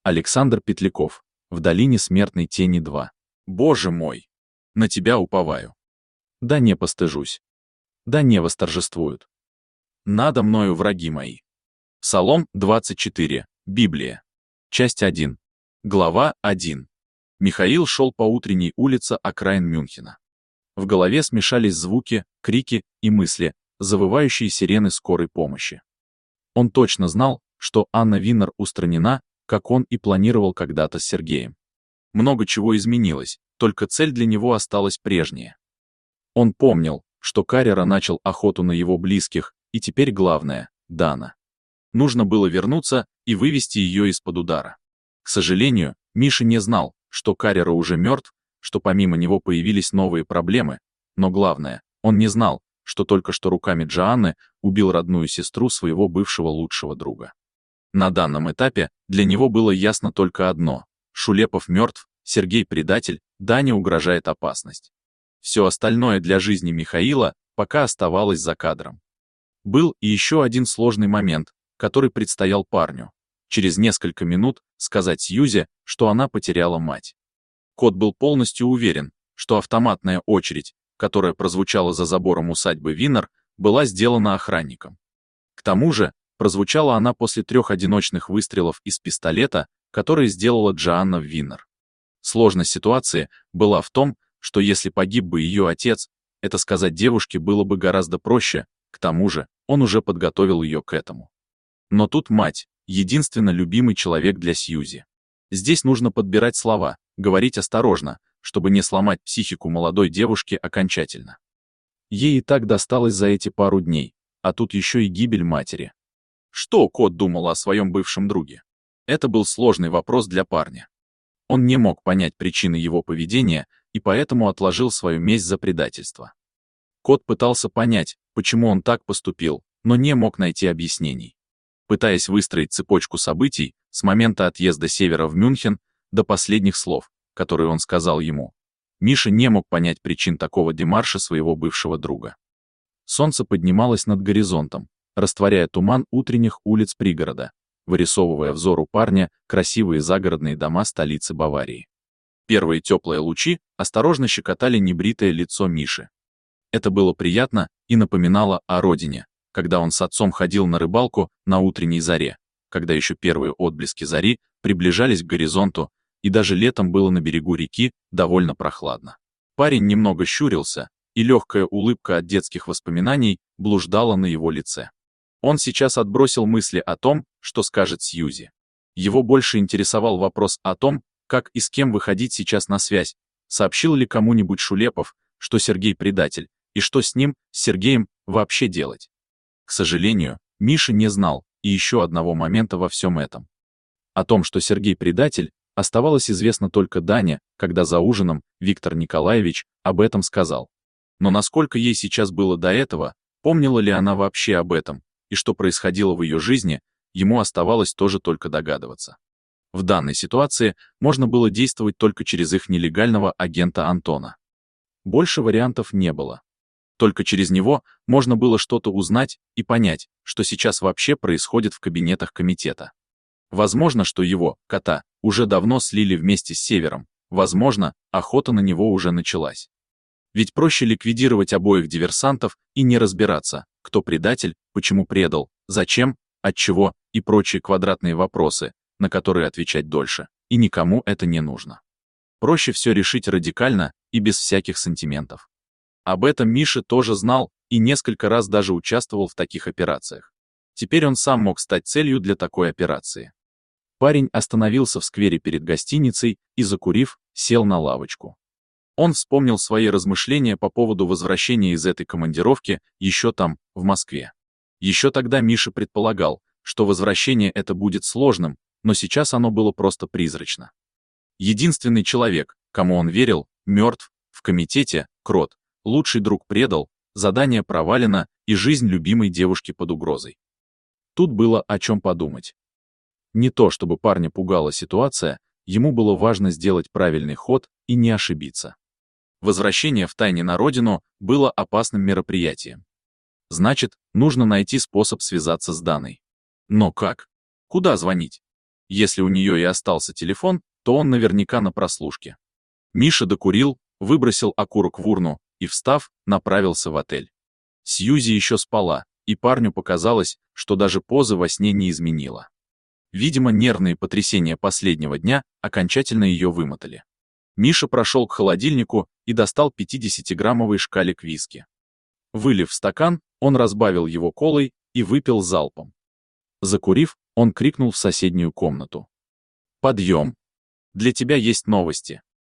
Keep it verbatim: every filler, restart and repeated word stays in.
Александр Петляков. В долине смертной тени два. Боже мой! На тебя уповаю. Да не постыжусь. Да не восторжествуют. Надо мною враги мои. Псалом двадцать четыре. Библия. Часть один. Глава один. Михаил шел по утренней улице окраин Мюнхена. В голове смешались звуки, крики и мысли, завывающие сирены скорой помощи. Он точно знал, что Анна Виннер устранена, как он и планировал когда-то с Сергеем. Много чего изменилось, только цель для него осталась прежняя. Он помнил, что Каррера начал охоту на его близких, и теперь главное — Дана. Нужно было вернуться и вывести ее из-под удара. К сожалению, Миша не знал, что Каррера уже мертв, что помимо него появились новые проблемы, но главное, он не знал, что только что руками Джоанны убил родную сестру своего бывшего лучшего друга. На данном этапе для него было ясно только одно: Шулепов мертв, Сергей предатель, Дане угрожает опасность. Все остальное для жизни Михаила пока оставалось за кадром. Был и еще один сложный момент, который предстоял парню. Через несколько минут сказать Сьюзе, что она потеряла мать. Кот был полностью уверен, что автоматная очередь, которая прозвучала за забором усадьбы Виннер, была сделана охранником. К тому же, прозвучала она после трех одиночных выстрелов из пистолета, которые сделала Джоанна Виннер. Сложность ситуации была в том, что если погиб бы ее отец, это сказать девушке было бы гораздо проще, к тому же, он уже подготовил ее к этому. Но тут мать, единственно любимый человек для Сьюзи. Здесь нужно подбирать слова, говорить осторожно, чтобы не сломать психику молодой девушки окончательно. Ей и так досталось за эти пару дней, а тут еще и гибель матери. Что кот думал о своем бывшем друге? Это был сложный вопрос для парня. Он не мог понять причины его поведения и поэтому отложил свою месть за предательство. Кот пытался понять, почему он так поступил, но не мог найти объяснений. Пытаясь выстроить цепочку событий с момента отъезда Севера в Мюнхен до последних слов, которые он сказал ему, Миша не мог понять причин такого демарша своего бывшего друга. Солнце поднималось над горизонтом, растворяя туман утренних улиц пригорода, вырисовывая взору парня красивые загородные дома столицы Баварии. Первые теплые лучи осторожно щекотали небритое лицо Миши. Это было приятно и напоминало о родине, когда он с отцом ходил на рыбалку на утренней заре, когда еще первые отблески зари приближались к горизонту, и даже летом было на берегу реки довольно прохладно. Парень немного щурился, и легкая улыбка от детских воспоминаний блуждала на его лице. Он сейчас отбросил мысли о том, что скажет Сьюзи. Его больше интересовал вопрос о том, как и с кем выходить сейчас на связь, сообщил ли кому-нибудь Шулепов, что Сергей предатель, и что с ним, с Сергеем, вообще делать. К сожалению, Миша не знал и еще одного момента во всем этом. О том, что Сергей предатель, оставалось известно только Дане, когда за ужином Виктор Николаевич об этом сказал. Но насколько ей сейчас было до этого, помнила ли она вообще об этом, и что происходило в ее жизни, ему оставалось тоже только догадываться. В данной ситуации можно было действовать только через их нелегального агента Антона. Больше вариантов не было. Только через него можно было что-то узнать и понять, что сейчас вообще происходит в кабинетах комитета. Возможно, что его, кота, уже давно слили вместе с Севером, возможно, охота на него уже началась. Ведь проще ликвидировать обоих диверсантов и не разбираться, кто предатель, почему предал, зачем, отчего и прочие квадратные вопросы, на которые отвечать дольше, и никому это не нужно. Проще все решить радикально и без всяких сантиментов. Об этом Миша тоже знал и несколько раз даже участвовал в таких операциях. Теперь он сам мог стать целью для такой операции. Парень остановился в сквере перед гостиницей и, закурив, сел на лавочку. Он вспомнил свои размышления по поводу возвращения из этой командировки еще там, в Москве. Еще тогда Миша предполагал, что возвращение это будет сложным, но сейчас оно было просто призрачно. Единственный человек, кому он верил, мертв, в комитете, Крот, лучший друг предал, задание провалено и жизнь любимой девушки под угрозой. Тут было о чем подумать. Не то чтобы парня пугала ситуация, ему было важно сделать правильный ход и не ошибиться. Возвращение втайне на родину было опасным мероприятием. Значит, нужно найти способ связаться с Даной. Но как? Куда звонить? Если у нее и остался телефон, то он наверняка на прослушке. Миша докурил, выбросил окурок в урну и, встав, направился в отель. Сьюзи еще спала, и парню показалось, что даже поза во сне не изменила. Видимо, нервные потрясения последнего дня окончательно ее вымотали. Миша прошел к холодильнику и достал пятидесятиграммовый шкалик виски. Вылив в стакан, он разбавил его колой и выпил залпом. Закурив, он крикнул в соседнюю комнату. «Подъем! Для тебя есть новости!»